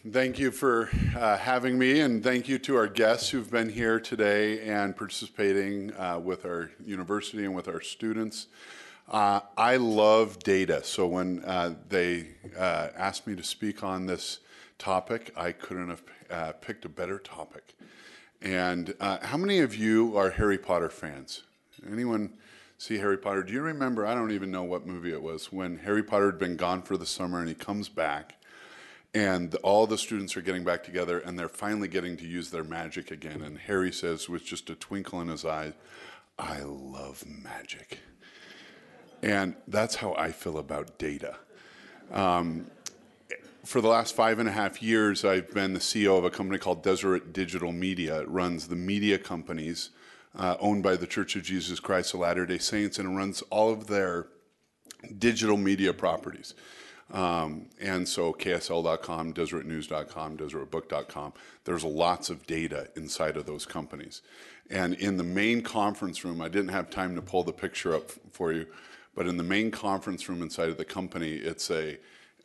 Thank you for having me, and thank you to our guests who've been here today and participating with our university and with our students. I love data, so when they asked me to speak on this topic, I couldn't have picked a better topic. And how many of you are Harry Potter fans? Anyone see Harry Potter? Do you remember, I don't even know what movie it was, when Harry Potter had been gone for the summer and he comes back and all the students are getting back together and they're finally getting to use their magic again. And Harry says with just a twinkle in his eye, "I love magic." And that's how I feel about data. For the last 5.5 years, I've been the CEO of a company called Deseret Digital Media. It runs the media companies owned by the Church of Jesus Christ of Latter-day Saints, and it runs all of their digital media properties. And so KSL.com, DeseretNews.com, DeseretBook.com, there's lots of data inside of those companies. And in the main conference room, I didn't have time to pull the picture up for you, but in the main conference room inside of the company, it's a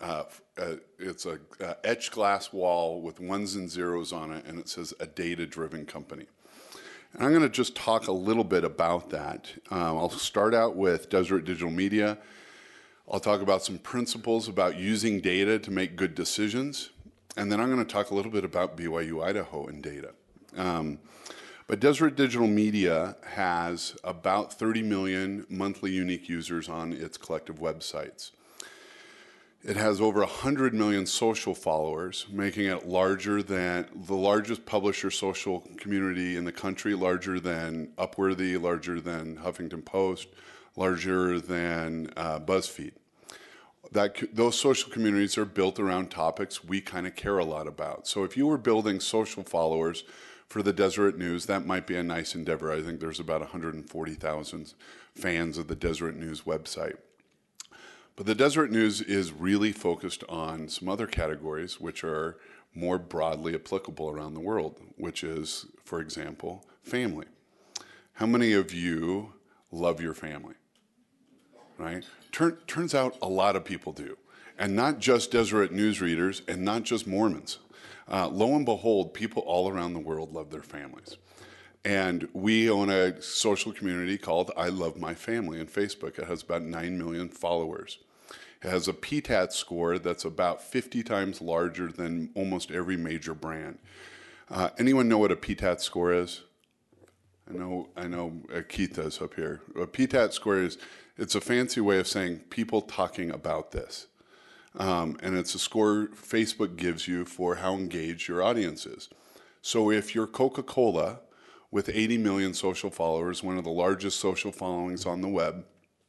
etched glass wall with ones and zeros on it, and it says a data-driven company. And I'm going to just talk a little bit about that. I'll start out with Deseret Digital Media. I'll talk about some principles about using data to make good decisions. And then I'm going to talk a little bit about BYU Idaho and data. But Deseret Digital Media has about 30 million monthly unique users on its collective websites. It has over 100 million social followers, making it larger than the largest publisher social community in the country, larger than Upworthy, larger than Huffington Post, larger than BuzzFeed. Those social communities are built around topics we kind of care a lot about. So if you were building social followers for the Deseret News, that might be a nice endeavor. I think there's about 140,000 fans of the Deseret News website. But the Deseret News is really focused on some other categories which are more broadly applicable around the world, which is, for example, family. How many of you love your family? Right? Turns out a lot of people do, and not just Deseret News readers and not just Mormons. Lo and behold, people all around the world love their families. And we own a social community called I Love My Family on Facebook. It has about 9 million followers. It has a PTAT score that's about 50 times larger than almost every major brand. Anyone know what a PTAT score is? I know Keith does up here. A PTAT score is, it's a fancy way of saying people talking about this. And it's a score Facebook gives you for how engaged your audience is. So if you're Coca-Cola with 80 million social followers, one of the largest social followings on the web,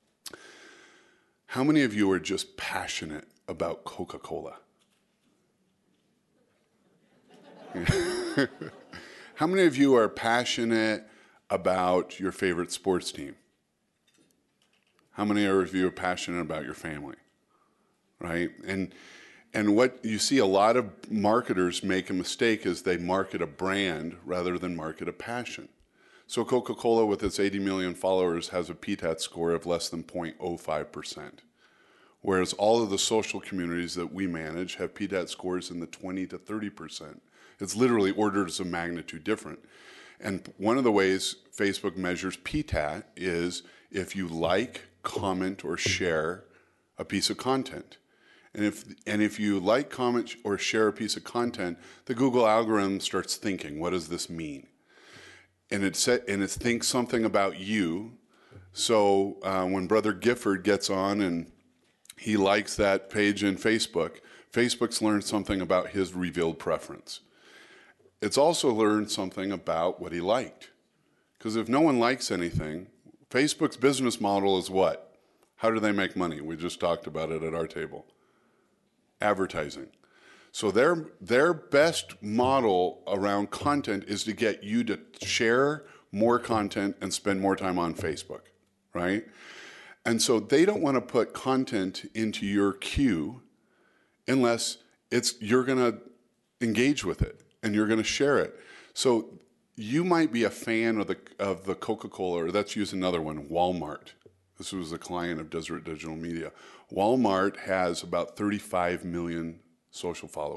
how many of you are just passionate about Coca-Cola? How many of you are passionate about your favorite sports team? How many of you are passionate about your family? Right? And what you see a lot of marketers make a mistake is they market a brand rather than market a passion. So Coca-Cola with its 80 million followers has a PTAT score of less than 0.05%. Whereas all of the social communities that we manage have PTAT scores in the 20 to 30%. It's literally orders of magnitude different. And one of the ways Facebook measures PTAT is if you like, comment, or share a piece of content. And if you like, comment, or share a piece of content, the Google algorithm starts thinking, what does this mean? And it thinks something about you. So when Brother Gifford gets on and he likes that page in Facebook, Facebook's learned something about his revealed preference. It's also learned something about what he liked. Because if no one likes anything, Facebook's business model is what? How do they make money? We just talked about it at our table. Advertising. So their best model around content is to get you to share more content and spend more time on Facebook, right? And so they don't want to put content into your queue unless you're going to engage with it and you're going to share it. So you might be a fan of the Coca-Cola, or let's use another one, Walmart. This was a client of Deseret Digital Media. Walmart has about 35 million social followers,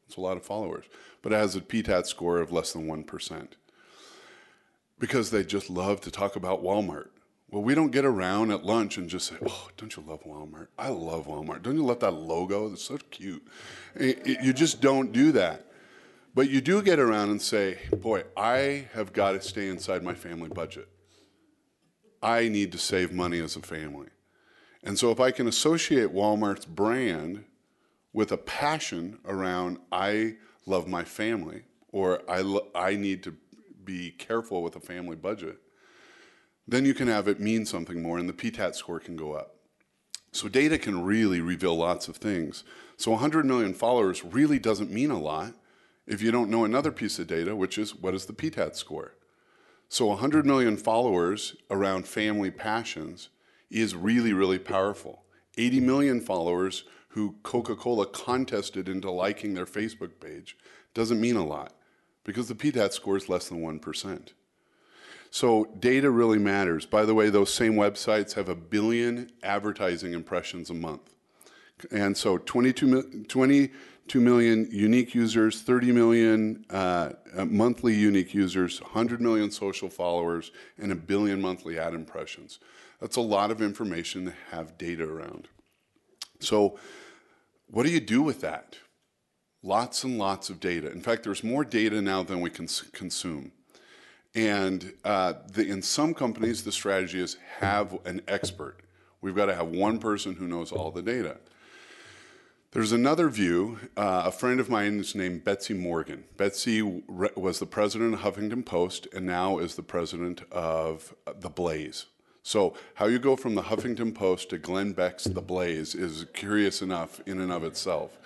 It's a lot of followers. But it has a PTAT score of less than 1% because they just love to talk about Walmart. Well, we don't get around at lunch and just say, oh, don't you love Walmart? I love Walmart. Don't you love that logo? It's so cute. You just don't do that. But you do get around and say, boy, I have got to stay inside my family budget. I need to save money as a family. And so if I can associate Walmart's brand with a passion around I love my family, or I need to be careful with a family budget, then you can have it mean something more and the PTAT score can go up. So data can really reveal lots of things. So 100 million followers really doesn't mean a lot if you don't know another piece of data, which is what is the PTAT score? So 100 million followers around family passions is really, really powerful. 80 million followers who Coca-Cola contested into liking their Facebook page doesn't mean a lot because the PTAT score is less than 1%. So data really matters. By the way, those same websites have 1 billion advertising impressions a month. And so 22 million unique users, 30 million monthly unique users, 100 million social followers, and 1 billion monthly ad impressions. That's a lot of information to have data around. So what do you do with that? Lots and lots of data. In fact, there's more data now than we can consume. And in some companies, the strategy is have an expert. We've got to have one person who knows all the data. There's another view. A friend of mine is named Betsy Morgan. Betsy was the president of Huffington Post and now is the president of The Blaze. So how you go from the Huffington Post to Glenn Beck's The Blaze is curious enough in and of itself.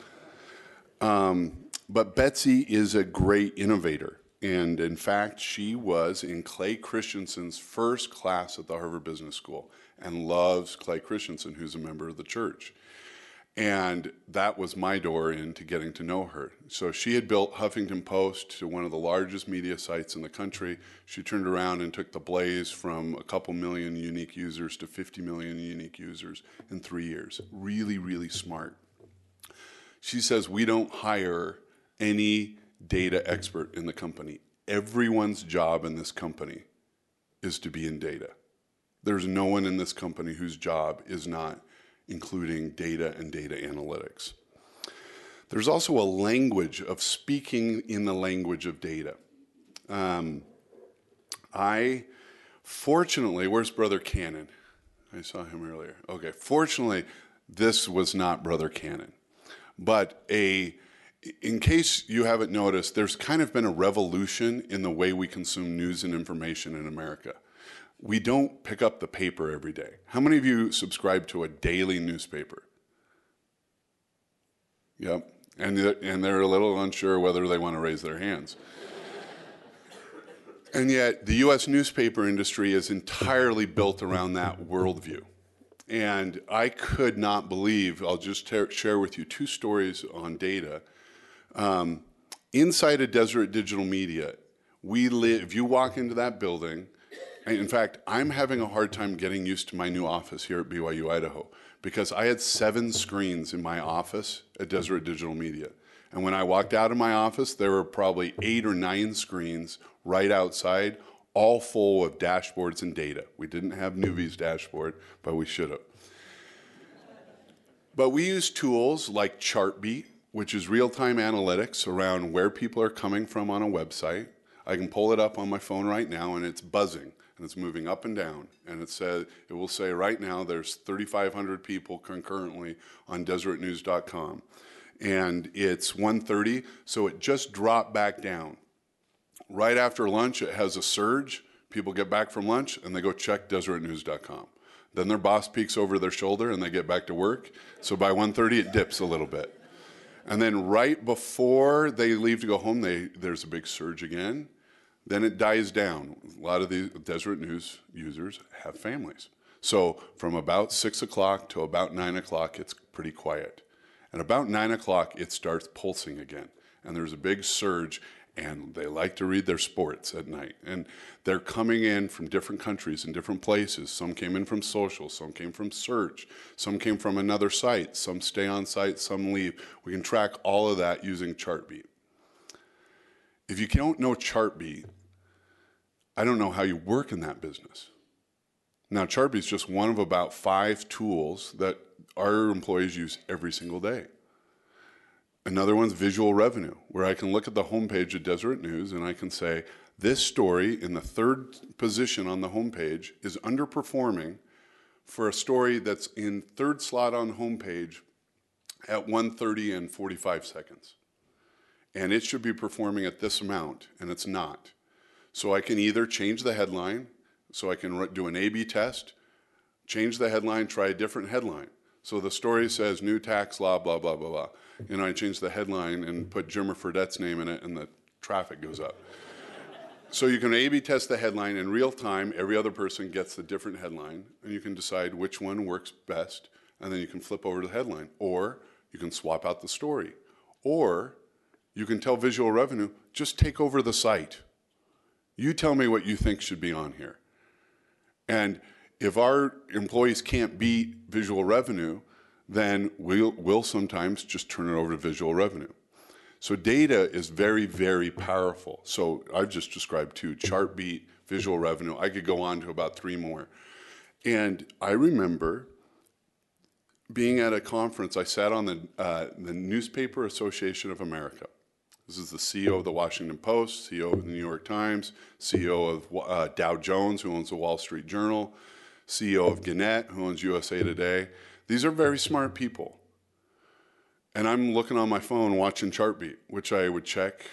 But Betsy is a great innovator. And in fact, she was in Clay Christensen's first class at the Harvard Business School and loves Clay Christensen, who's a member of the church. And that was my door into getting to know her. So she had built Huffington Post to one of the largest media sites in the country. She turned around and took The Blaze from a couple million unique users to 50 million unique users in 3 years. Really, really smart. She says we don't hire any data expert in the company. Everyone's job in this company is to be in data. There's no one in this company whose job is not including data and data analytics. There's also a language of speaking in the language of data. Fortunately, where's Brother Cannon? I saw him earlier. Okay, fortunately, this was not Brother Cannon. But in case you haven't noticed, there's kind of been a revolution in the way we consume news and information in America. We don't pick up the paper every day. How many of you subscribe to a daily newspaper? Yep, and they're a little unsure whether they want to raise their hands. And yet, the U.S. newspaper industry is entirely built around that worldview. And I could not believe, I'll just share with you 2 stories on data. Inside of Deseret Digital Media, if you walk into that building, in fact, I'm having a hard time getting used to my new office here at BYU Idaho because I had 7 screens in my office at Deseret Digital Media. And when I walked out of my office, there were probably 8 or 9 screens right outside, all full of dashboards and data. We didn't have Nuvve's dashboard, but we should have. But we use tools like Chartbeat, which is real-time analytics around where people are coming from on a website. I can pull it up on my phone right now, and it's buzzing, and it's moving up and down. And it will say right now there's 3,500 people concurrently on DeseretNews.com. And it's 1:30, so it just dropped back down. Right after lunch, it has a surge. People get back from lunch, and they go check DeseretNews.com. Then their boss peeks over their shoulder, and they get back to work. So by 1:30, it dips a little bit. And then right before they leave to go home, there's a big surge again. Then it dies down. A lot of the Deseret News users have families. So from about 6 o'clock to about 9 o'clock, it's pretty quiet. And about 9 o'clock, it starts pulsing again. And there's a big surge. and they like to read their sports at night. And they're coming in from different countries and different places. Some came in from social, some came from search, some came from another site, some stay on site, some leave. We can track all of that using Chartbeat. If you don't know Chartbeat, I don't know how you work in that business. Now, Chartbeat is just one of about 5 tools that our employees use every single day. Another one's visual revenue, where I can look at the homepage of Deseret News and I can say, this story in the 3rd position on the homepage is underperforming for a story that's in 3rd slot on the homepage at 1:30 and 45 seconds. And it should be performing at this amount, and it's not. So I can either change the headline, so I can do an A/B test, change the headline, try a different headline. So the story says new tax law, blah, blah, blah, blah. I change the headline and put Jimmer Fredette's name in it, and the traffic goes up. So you can A/B test the headline in real time. Every other person gets the different headline, and you can decide which one works best, and then you can flip over to the headline. Or you can swap out the story. Or you can tell visual revenue, just take over the site. You tell me what you think should be on here. And if our employees can't beat visual revenue, then we'll sometimes just turn it over to visual revenue. So data is very, very powerful. So I've just described 2, Chartbeat, visual revenue. I could go on to about 3 more. And I remember being at a conference. I sat on the Newspaper Association of America. This is the CEO of the Washington Post, CEO of the New York Times, CEO of Dow Jones, who owns the Wall Street Journal, CEO of Gannett, who owns USA Today. These are very smart people. And I'm looking on my phone watching Chartbeat, which I would check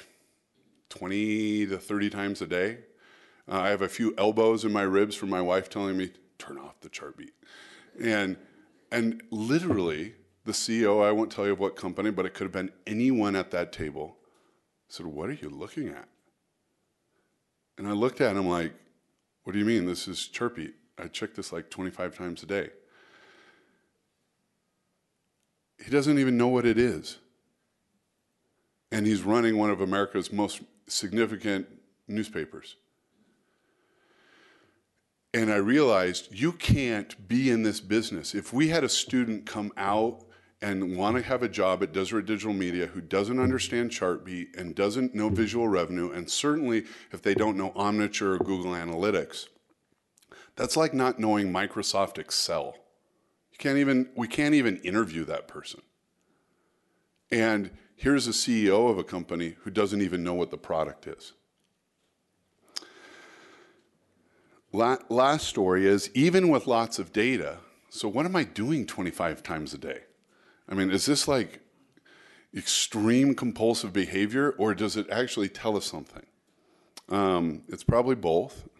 20 to 30 times a day. I have a few elbows in my ribs from my wife telling me, turn off the Chartbeat. And literally, the CEO, I won't tell you of what company, but it could have been anyone at that table, said, what are you looking at? And I looked at him like, what do you mean? This is Chartbeat. I check this like 25 times a day. He doesn't even know what it is. And he's running one of America's most significant newspapers. And I realized you can't be in this business. If we had a student come out and want to have a job at Deseret Digital Media who doesn't understand Chartbeat and doesn't know visual revenue, and certainly if they don't know Omniture or Google Analytics, that's like not knowing Microsoft Excel. We can't even interview that person. And here's a CEO of a company who doesn't even know what the product is. Last story is, even with lots of data, so what am I doing 25 times a day? I mean, is this like extreme compulsive behavior, or does it actually tell us something? It's probably both.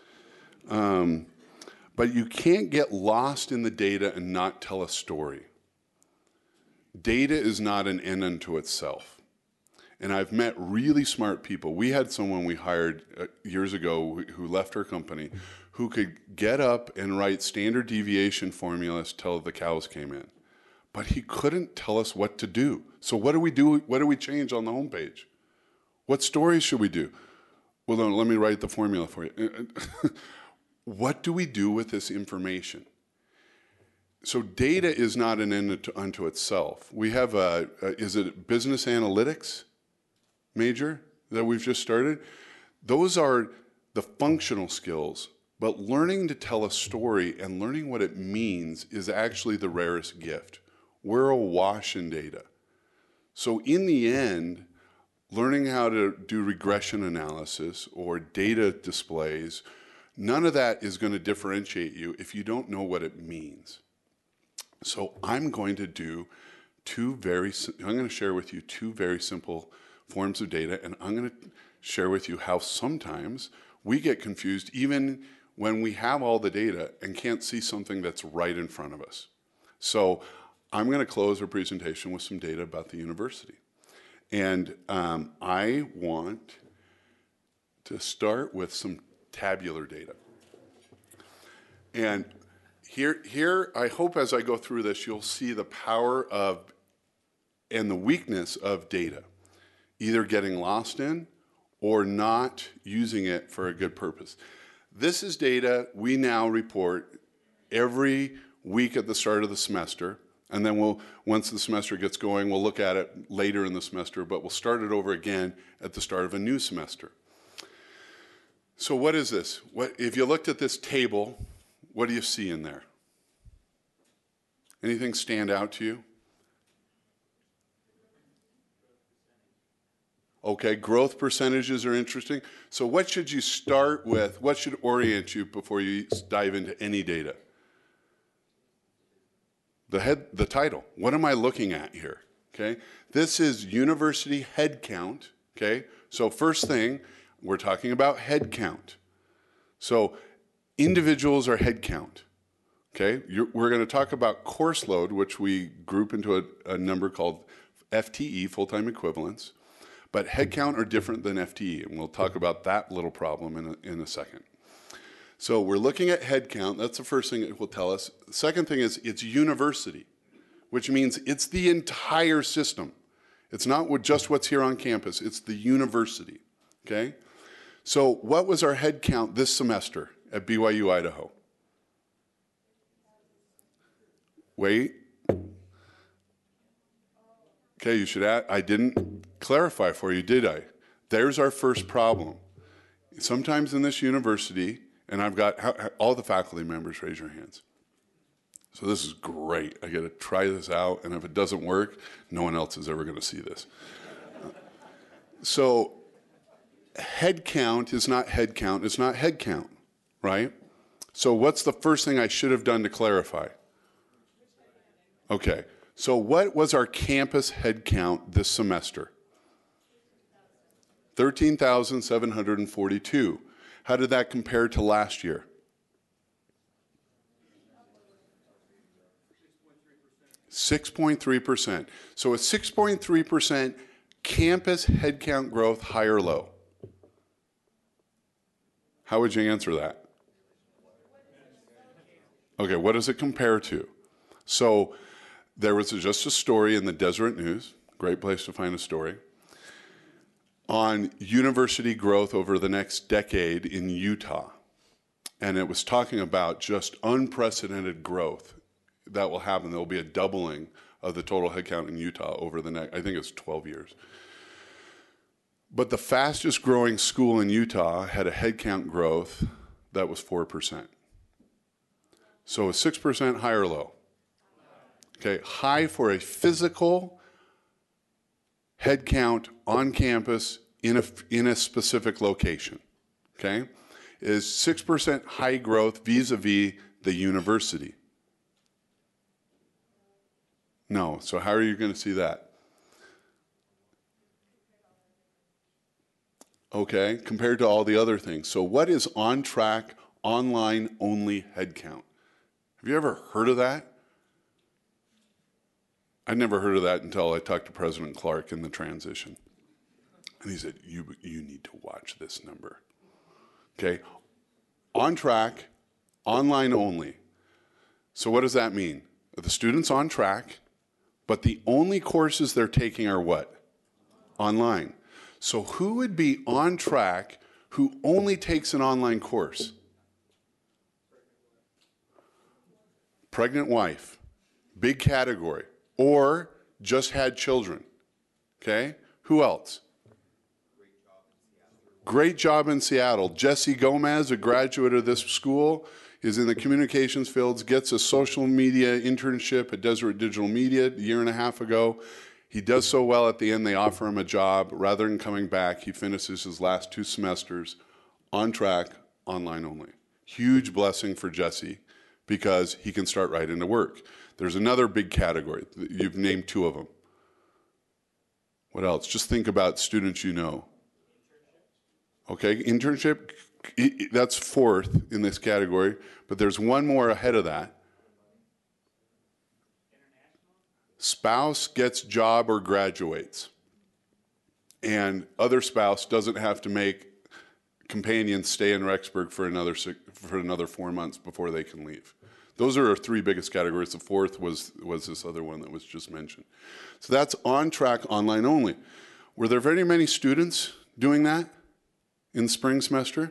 But you can't get lost in the data and not tell a story. Data is not an end unto itself. And I've met really smart people. We had someone we hired years ago who left our company who could get up and write standard deviation formulas till the cows came in. But he couldn't tell us what to do. So what do we do? What do we change on the homepage? What stories should we do? Well, then let me write the formula for you. What do we do with this information? So data is not an end unto itself. We have is it business analytics major that we've just started? Those are the functional skills, but learning to tell a story and learning what it means is actually the rarest gift. We're awash in data. So in the end, learning how to do regression analysis or data displays, none of that is going to differentiate you if you don't know what it means. So I'm going to do I'm going to share with you 2 very simple forms of data, and I'm going to share with you how sometimes we get confused even when we have all the data and can't see something that's right in front of us. So I'm going to close our presentation with some data about the university. And I want to start with some tabular data. And here, I hope as I go through this, you'll see the power of and the weakness of data, either getting lost in or not using it for a good purpose. This is data we now report every week at the start of the semester, and then once the semester gets going, we'll look at it later in the semester, but we'll start it over again at the start of a new semester. So what is this? If you looked at this table, what do you see in there? Anything stand out to you? Okay, growth percentages are interesting. So what should you start with? What should orient you before you dive into any data? The title. What am I looking at here? Okay, this is university head count. Okay, so first thing, we're talking about head count. So individuals are head count. Okay, we're going to talk about course load, which we group into a number called FTE, full-time equivalents. But headcount are different than FTE, and we'll talk about that little problem in a second. So we're looking at headcount. That's the first thing it will tell us. The second thing is it's university, which means it's the entire system. It's not just what's here on campus. It's the university, okay? So what was our headcount this semester at BYU Idaho? Wait. Okay, you should add, I didn't clarify for you, did I? There's our first problem. Sometimes in this university, and I've got all the faculty members, raise your hands. So this is great. I get to try this out, and if it doesn't work, no one else is ever going to see this. So head count is not head count. It's not head count, right? So what's the first thing I should have done to clarify? Okay. So what was our campus head count this semester? 13,742. How did that compare to last year? 6.3%. So a 6.3% campus headcount growth, high or low? How would you answer that? Okay, what does it compare to? So there was just a story in the Deseret News, great place to find a story, on university growth over the next decade in Utah. And it was talking about just unprecedented growth that will happen. There will be a doubling of the total headcount in Utah over the next, I think it's 12 years. But the fastest growing school in Utah had a headcount growth that was 4%. So 6% high or low? Okay, high for a physical headcount on campus in a specific location, okay? Is 6% high growth vis-a-vis the university? No, so how are you going to see that? Okay, compared to all the other things. So what is on-track, online-only headcount? Have you ever heard of that? I never heard of that until I talked to President Clark in the transition. And he said, you need to watch this number. Okay, on track, online only. So what does that mean? The student's on track, but the only courses they're taking are what? Online. So who would be on track who only takes an online course? Pregnant wife, big category, or just had children, okay? Who else? Great job in Seattle. Jesse Gomez, a graduate of this school, is in the communications fields, gets a social media internship at Deseret Digital Media a year and a half ago. He does so well at the end, they offer him a job. Rather than coming back, he finishes his last 2 semesters on track, online only. Huge blessing for Jesse because he can start right into work. There's another big category. You've named 2 of them. What else? Just think about students you know. Okay, internship, that's 4th in this category, but there's one more ahead of that. Spouse gets job or graduates, and other spouse doesn't have to make companions stay in Rexburg for another 4 months before they can leave. Those are our 3 biggest categories. The 4th was this other one that was just mentioned. So that's on track, online only. Were there very many students doing that? in spring semester?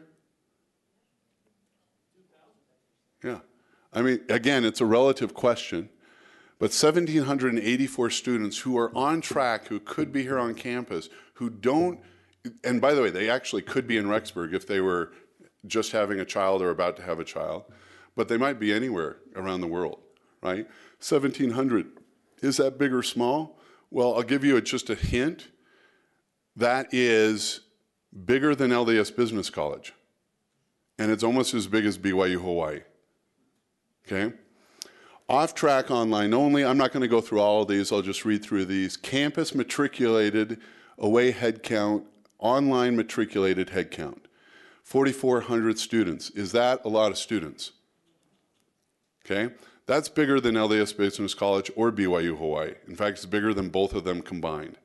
Yeah. I mean, again, it's a relative question, but 1,784 students who are on track, who could be here on campus, who don't, and by the way, they actually could be in Rexburg if they were just having a child or about to have a child, but they might be anywhere around the world, right? 1,700, is that big or small? Well, I'll give you just a hint. That is bigger than LDS Business College, and it's almost as big as BYU Hawaii, okay? Off-track online only, I'm not going to go through all of these, I'll just read through these. Campus matriculated, away head count, online matriculated head count. 4,400 students. Is that a lot of students? Okay, that's bigger than LDS Business College or BYU Hawaii. In fact, it's bigger than both of them combined.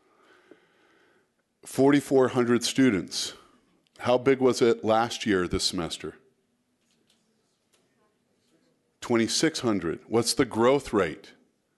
4,400 students. How big was it last year, this semester? 2,600. What's the growth rate?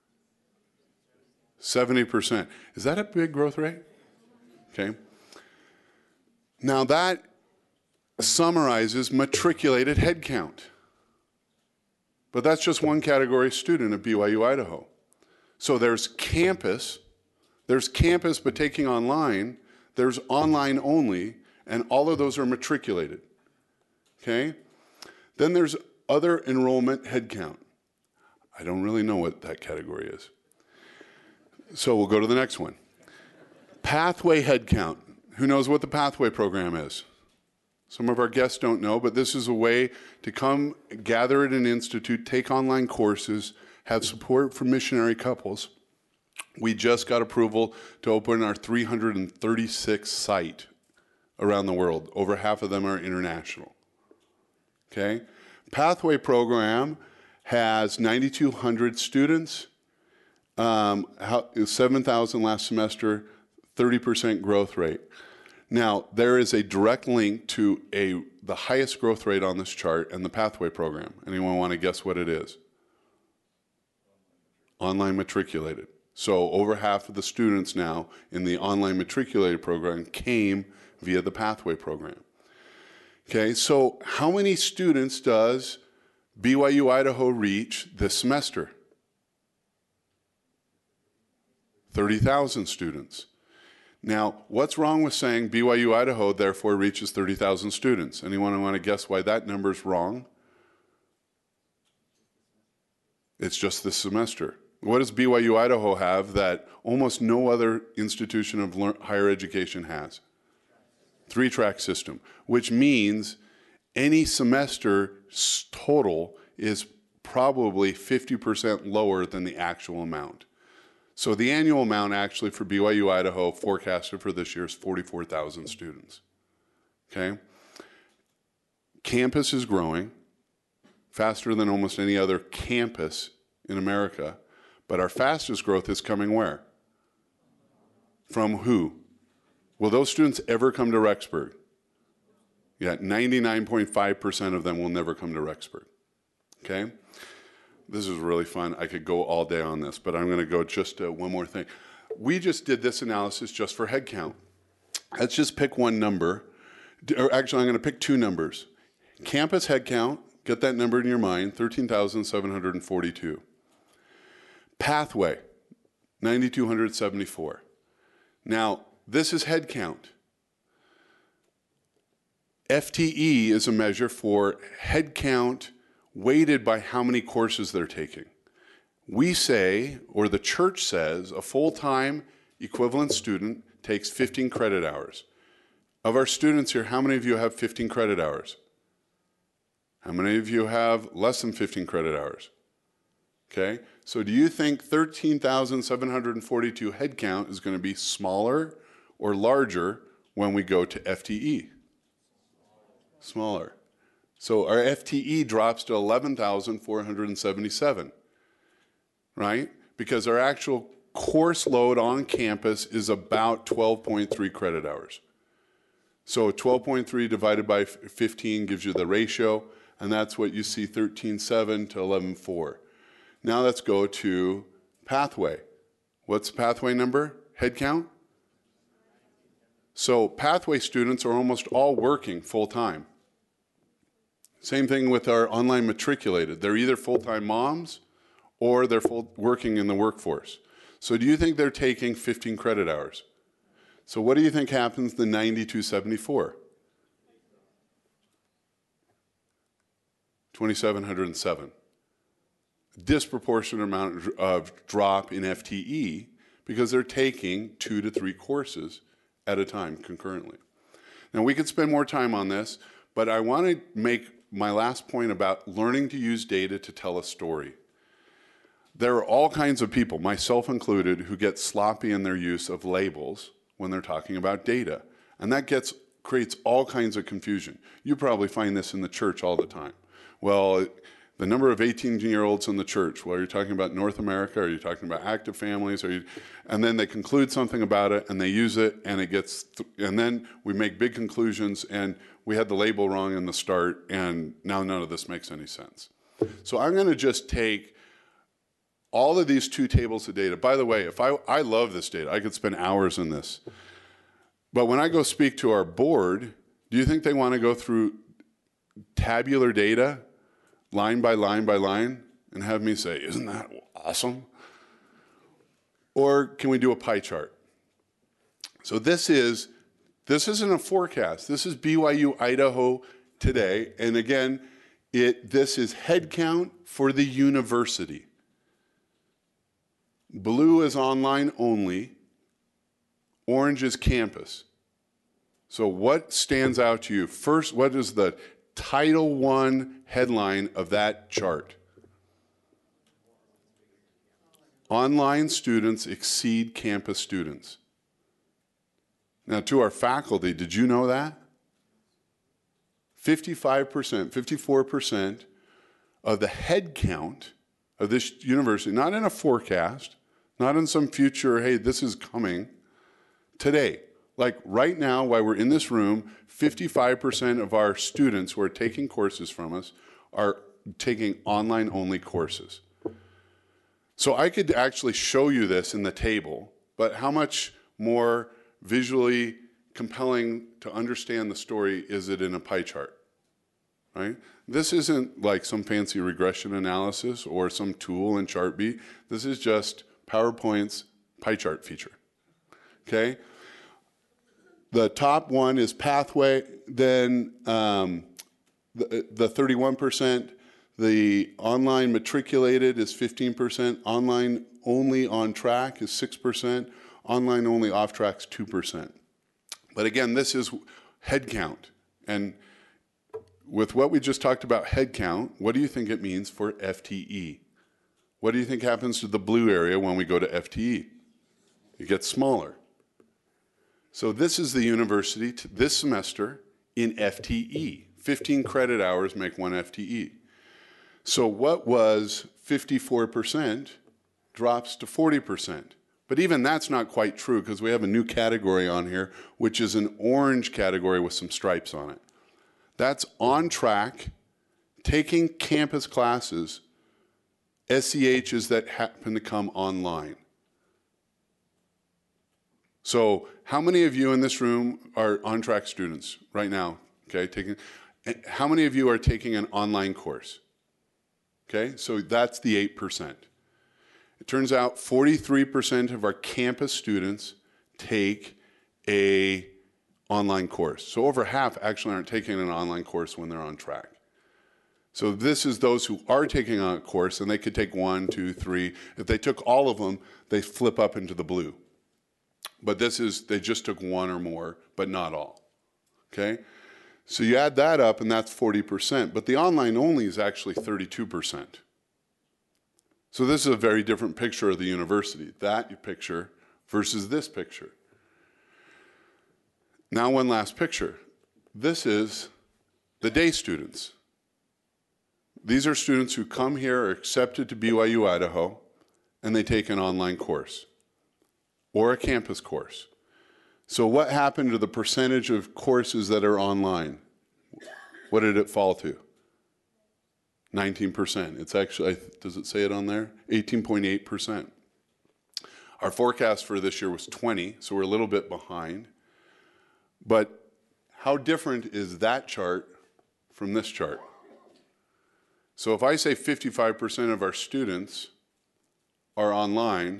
70%. Is that a big growth rate? Okay. Now that summarizes matriculated head count. But that's just one category student at BYU Idaho. So there's campus but taking online, there's online only, and all of those are matriculated. Okay? Then there's other enrollment head count. I don't really know what that category is. So we'll go to the next one. Pathway head count. Who knows what the Pathway program is? Some of our guests don't know, but this is a way to come gather at an institute, take online courses, have support for missionary couples. We just got approval to open our 336th site around the world. Over half of them are international. Okay? Pathway program has 9,200 students, 7,000 last semester, 30% growth rate. Now, there is a direct link to the highest growth rate on this chart and the Pathway program. Anyone want to guess what it is? Online matriculated. So over half of the students now in the online matriculated program came via the Pathway program. Okay, so how many students does BYU Idaho reach this semester? 30,000 students. Now, what's wrong with saying BYU Idaho therefore reaches 30,000 students? Anyone want to guess why that number's wrong? It's just this semester. What does BYU Idaho have that almost no other institution of higher education has? 3-track system, which means any semester total is probably 50% lower than the actual amount. So the annual amount actually for BYU Idaho forecasted for this year is 44,000 students. Okay? Campus is growing faster than almost any other campus in America, but our fastest growth is coming where? From who? Will those students ever come to Rexburg? Yeah, 99.5% of them will never come to Rexburg. Okay? This is really fun. I could go all day on this, but I'm going to go just one more thing. We just did this analysis just for head count. Let's just pick one number. Or actually, I'm going to pick two numbers. Campus head count, get that number in your mind, 13,742. Pathway, 9,274. Now, this is head count. FTE is a measure for head count weighted by how many courses they're taking. We say, or the church says, a full-time equivalent student takes 15 credit hours. Of our students here, how many of you have 15 credit hours? How many of you have less than 15 credit hours? Okay, so do you think 13,742 head count is going to be smaller or larger when we go to FTE? Smaller. So our FTE drops to 11,477, right? Because our actual course load on campus is about 12.3 credit hours. So 12.3 divided by 15 gives you the ratio, and that's what you see, 13.7 to 11.4. Now let's go to Pathway. What's the Pathway number? Head count? So Pathway students are almost all working full-time. Same thing with our online matriculated. They're either full-time moms or they're working in the workforce. So do you think they're taking 15 credit hours? So what do you think happens to 9274? 2,707. Disproportionate amount of drop in FTE because they're taking 2 to 3 courses at a time concurrently. Now we could spend more time on this, but I want to make my last point about learning to use data to tell a story. There are all kinds of people, myself included, who get sloppy in their use of labels when they're talking about data. And that creates all kinds of confusion. You probably find this in the church all the time. Well, the number of 18-year-olds in the church, well, are you talking about North America? Are you talking about active families? And then they conclude something about it, and they use it, and and then we make big conclusions, and we had the label wrong in the start, and now none of this makes any sense. So I'm going to just take all of these 2 tables of data. By the way, I love this data. I could spend hours in this. But when I go speak to our board, do you think they want to go through tabular data, line by line by line, and have me say, isn't that awesome? Or can we do a pie chart? So this isn't a forecast. This is BYU Idaho today. And again, this is head count for the university. Blue is online only. Orange is campus. So what stands out to you? First, what is the Title I headline of that chart? Online students exceed campus students. Now, to our faculty, did you know that? 55%, 54% of the head count of this university, not in a forecast, not in some future, hey, this is coming, today. Like right now, while we're in this room, 55% of our students who are taking courses from us are taking online-only courses. So I could actually show you this in the table, but how much more visually compelling to understand the story is it in a pie chart, right? This isn't like some fancy regression analysis or some tool in Chartbeat. This is just PowerPoint's pie chart feature, okay? The top one is Pathway, then the 31%, the online matriculated is 15%, online only on track is 6%, online only off track is 2%. But again, this is head count. And with what we just talked about head count, what do you think it means for FTE? What do you think happens to the blue area when we go to FTE? It gets smaller. So this is the university this semester in FTE. 15 credit hours make 1 FTE. So what was 54% drops to 40%. But even that's not quite true because we have a new category on here, which is an orange category with some stripes on it. That's on track, taking campus classes, SEHs that happen to come online. So how many of you in this room are on-track students right now? Okay, how many of you are taking an online course? Okay, so that's the 8%. It turns out 43% of our campus students take an online course. So over half actually aren't taking an online course when they're on track. So this is those who are taking a course, and they could take 1, 2, 3. If they took all of them, they flip up into the blue. But this is, they just took 1 or more, but not all, okay? So you add that up, and that's 40%, but the online only is actually 32%. So this is a very different picture of the university, that picture versus this picture. Now one last picture. This is the day students. These are students who come here, are accepted to BYU Idaho, and they take an online course or a campus course. So what happened to the percentage of courses that are online? What did it fall to? 19%. It's actually, does it say it on there? 18.8%. Our forecast for this year was 20, so we're a little bit behind. But how different is that chart from this chart? So if I say 55% of our students are online,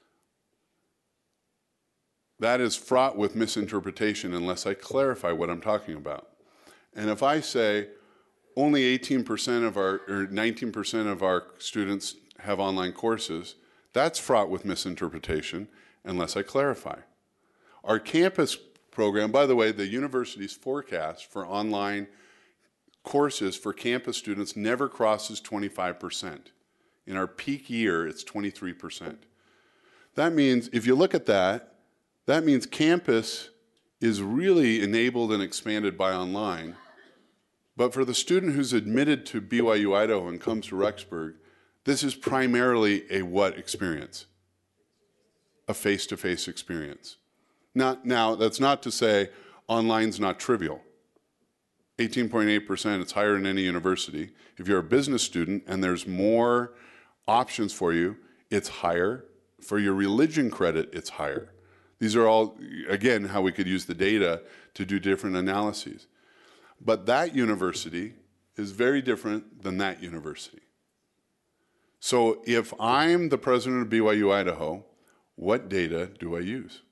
that is fraught with misinterpretation unless I clarify what I'm talking about. And if I say only 18% of our, or 19% of our students have online courses, that's fraught with misinterpretation unless I clarify. Our campus program, by the way, the university's forecast for online courses for campus students never crosses 25%. In our peak year, it's 23%. That means, if you look at that, that means campus is really enabled and expanded by online. But for the student who's admitted to BYU Idaho and comes to Rexburg, this is primarily a what experience? A face-to-face experience. Now, that's not to say online's not trivial. 18.8%, it's higher than any university. If you're a business student and there's more options for you, it's higher. For your religion credit, it's higher. These are all, again, how we could use the data to do different analyses. But that university is very different than that university. So if I'm the president of BYU Idaho, what data do I use?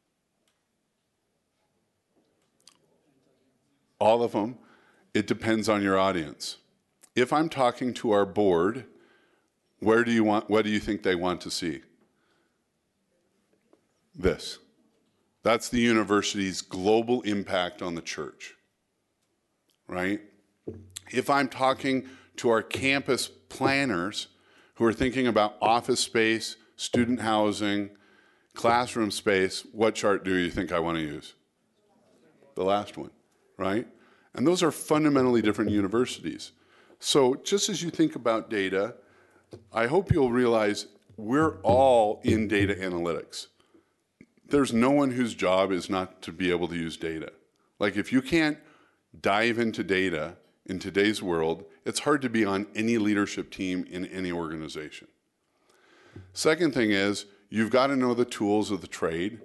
All of them. It depends on your audience. If I'm talking to our board, what do you think they want to see? This. That's the university's global impact on the church, right? If I'm talking to our campus planners who are thinking about office space, student housing, classroom space, what chart do you think I want to use? The last one, right? And those are fundamentally different universities. So just as you think about data, I hope you'll realize we're all in data analytics. There's no one whose job is not to be able to use data. Like if you can't dive into data in today's world, it's hard to be on any leadership team in any organization. Second thing is, you've got to know the tools of the trade.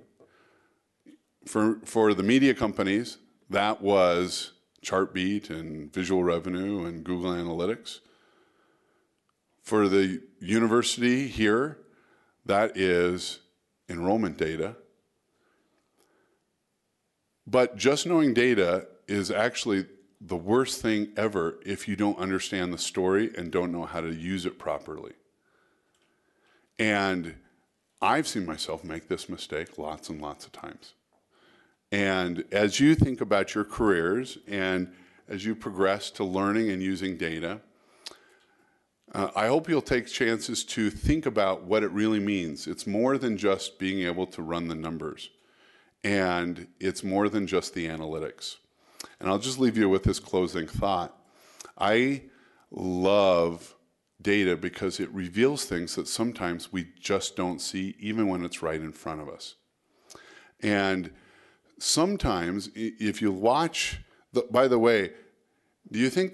For the media companies, that was Chartbeat and Visual Revenue and Google Analytics. For the university here, that is enrollment data. But just knowing data is actually the worst thing ever if you don't understand the story and don't know how to use it properly. And I've seen myself make this mistake lots and lots of times. And as you think about your careers and as you progress to learning and using data, I hope you'll take chances to think about what it really means. It's more than just being able to run the numbers. And it's more than just the analytics. And I'll just leave you with this closing thought. I love data because it reveals things that sometimes we just don't see, even when it's right in front of us. And sometimes, if you watch, by the way, do you think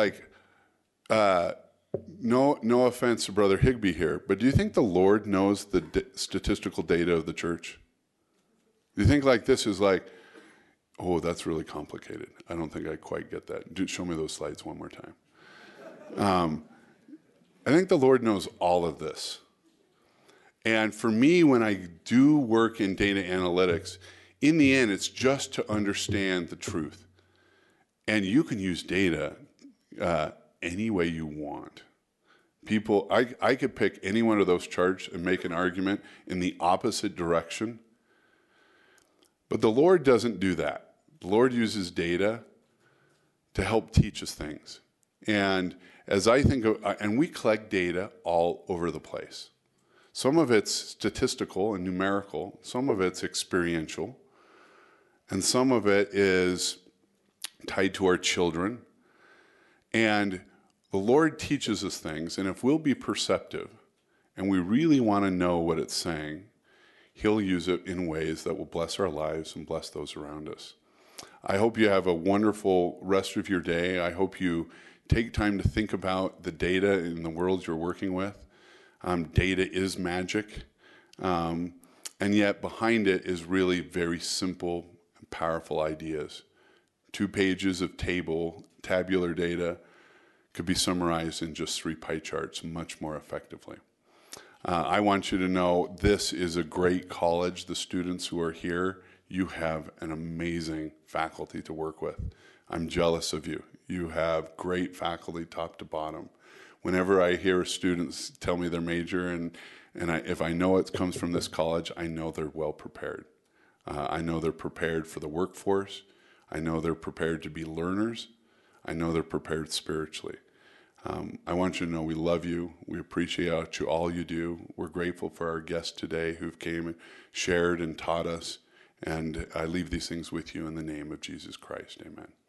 no offense to Brother Higby here, but do you think the Lord knows the statistical data of the church? Do you think like this is like, oh, that's really complicated. I don't think I quite get that. Show me those slides one more time. I think the Lord knows all of this. And for me, when I do work in data analytics, in the end, it's just to understand the truth. And you can use data any way you want. I could pick any one of those charts and make an argument in the opposite direction. But the Lord doesn't do that. The Lord uses data to help teach us things. And as I think of, and we collect data all over the place. Some of it's statistical and numerical, some of it's experiential, and some of it is tied to our children. And the Lord teaches us things, and if we'll be perceptive and we really want to know what it's saying, He'll use it in ways that will bless our lives and bless those around us. I hope you have a wonderful rest of your day. I hope you take time to think about the data in the world you're working with. Data is magic, and yet behind it is really very simple, powerful ideas. 2 pages of tabular data could be summarized in just 3 pie charts much more effectively. I want you to know this is a great college. The students who are here, you have an amazing faculty to work with. I'm jealous of you. You have great faculty top to bottom. Whenever I hear students tell me their major, if I know it comes from this college, I know they're well prepared. I know they're prepared for the workforce. I know they're prepared to be learners. I know they're prepared spiritually. I want you to know we love you. We appreciate all you do. We're grateful for our guests today who've came and shared and taught us. And I leave these things with you in the name of Jesus Christ. Amen.